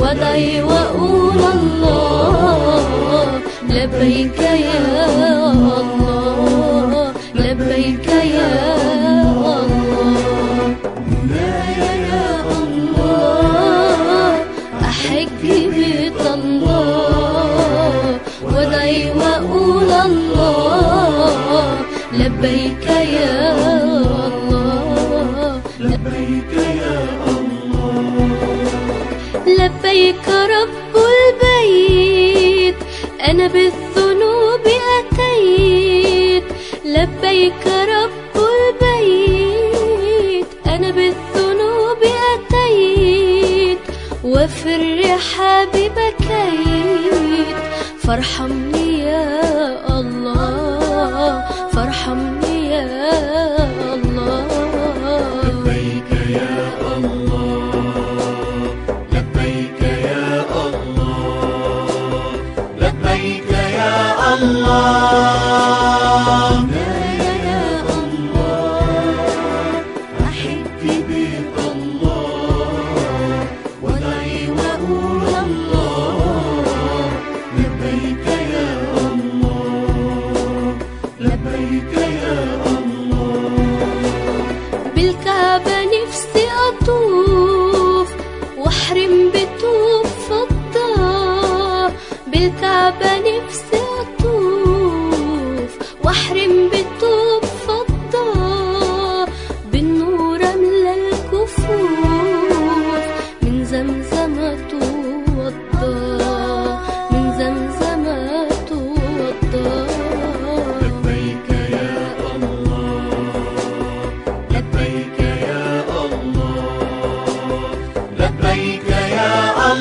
وادعي وأقول الله لبيك يا الله، لبيك يا الله. مولاي يا الله أحج بيت الله وادعي وأقول الله لبيك يا الله، لبيك يا الله. لبيك رب البيت أنا بالذنوب أتيت، لبيك رب البيت أنا بالذنوب أتيت، وفي الرحاب بكيت، فارحمني يا الله، فارحمني يا الله. لبيك يا الله، لبيك يا الله، لبيك يا الله. يا الله أحج بيت الله وادعي وأقول الله لبيك يا الله، لبيك يا الله. بالكعبة نفسي أطوف واحرم بطوب فضة، بالكعبة نفسي أطوف واحرم بطوب فضة، بالنور أملى الكفوف، من زمزم توضى، من زمزم توضى. لبيك يا الله، لبيك يا الله، لبيك يا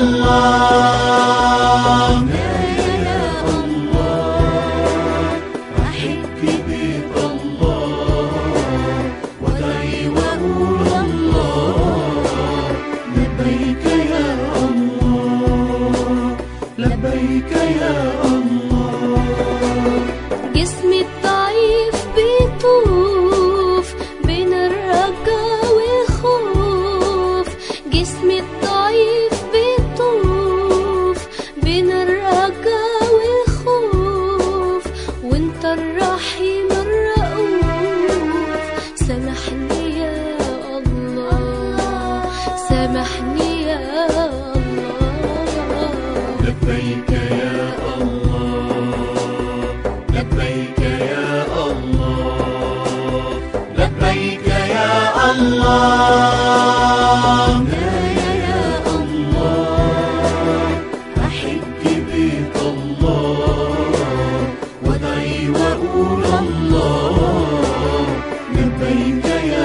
الله. يا الله أحج بيت الله وادعي وأقول الله لبيك يا الله، لبيك يا الله. جسمي الضعيف بيطوف بين الرجا والخوف، جسمي الضعيف بيطوف بين الرجا والخوف، وانت الرحيم الرؤوف، سامحني يا الله، سامحني يا الله. لبيك يا الله، لبيك يا الله، لبيك يا الله. يا الله أحج بيت الله وادعي وأقول الله لبيك يا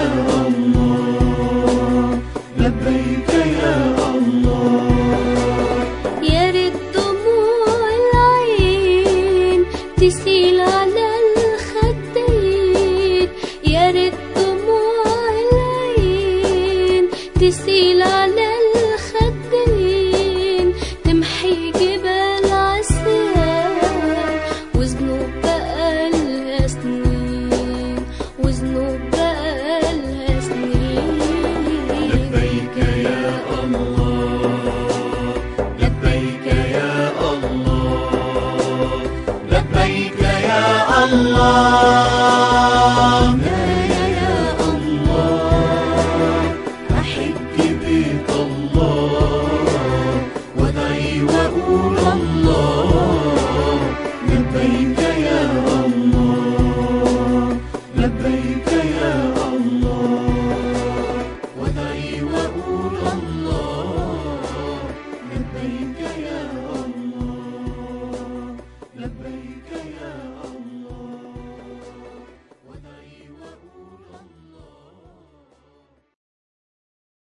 الله، لبيك يا الله. يا ريت دموع العين تسيل على الخدين، يا ريت دموع العين تسيل على الخدين، تمحي جبال عصيان وذنوب بقالها سنين، وذنوب بقالها سنين. لبيك يا الله، لبيك يا الله، لبيك يا الله. يا الله أحج بيت الله وادعي وأقول الله